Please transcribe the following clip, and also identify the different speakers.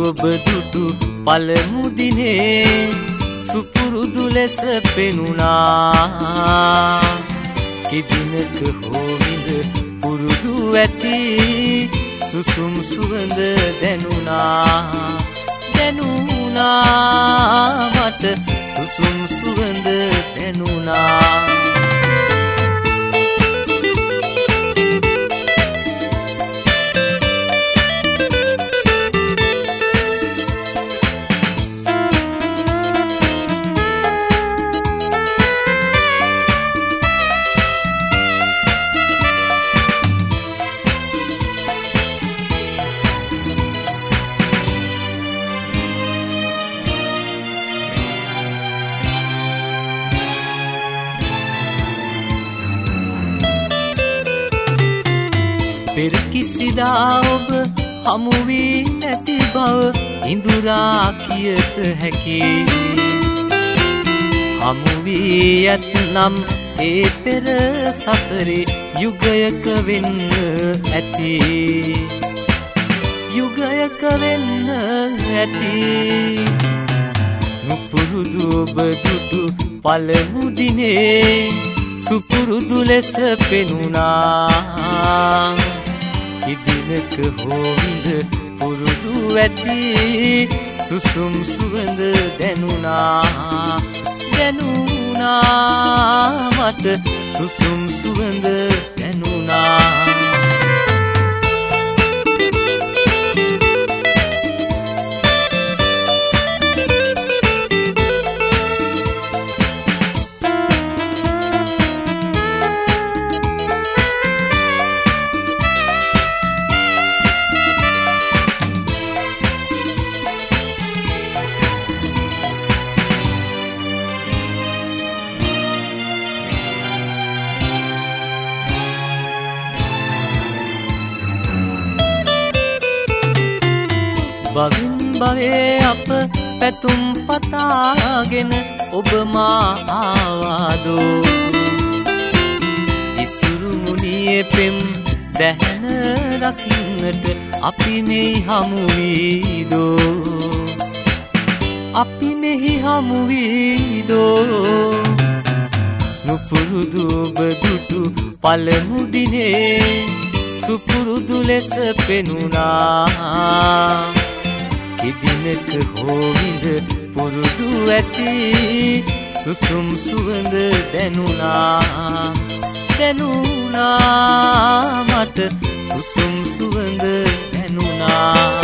Speaker 1: ඔබ දුටු පළමු දිනේ සුපුරුදු ලෙස පෙනුණා. කිදිනක හෝ විඳ පුරුදු ඇති සුසුම් සුවඳ දැනුණා. මට සුසුම් සුවඳ දැනුණා. පෙර කිසිදා ඔබ හමු වී නැති බව ඉඳුරා කියත හැකි. හමු වී ඇත්නම් ඒ පෙර සසරේ යුගයක වෙන්න ඇති. යුගයක වෙන්න ඇති. නුපුරුදු ඔබ දුටු පළමු දිනේ සුපුරුදු ලෙස පෙනුණා. කිදිනක හෝ විඳ පුරුදු ඇති සුසුම් සුවඳ දැනුණා. මට සුසුම් සුවඳ දැනුණා. භවින් භවේ අප පැතුම් පතාගෙන ඔබ මා ආවාදෝ. ඉසුරු මුනියේ පෙම් දැහැන රකින්නට අපි මෙහි හමු වීදෝ. අපි මෙහි හමු වීදෝ. නුපුරුදු ඔබ දුටු පළමු දිනේ සුපුරුදු ලෙස පෙනුණා. කිදිනක හෝ විඳ පුරුදු ඇති සුසුම් සුවඳ දැනුණා. මට සුසුම් සුවඳ දැනුණා.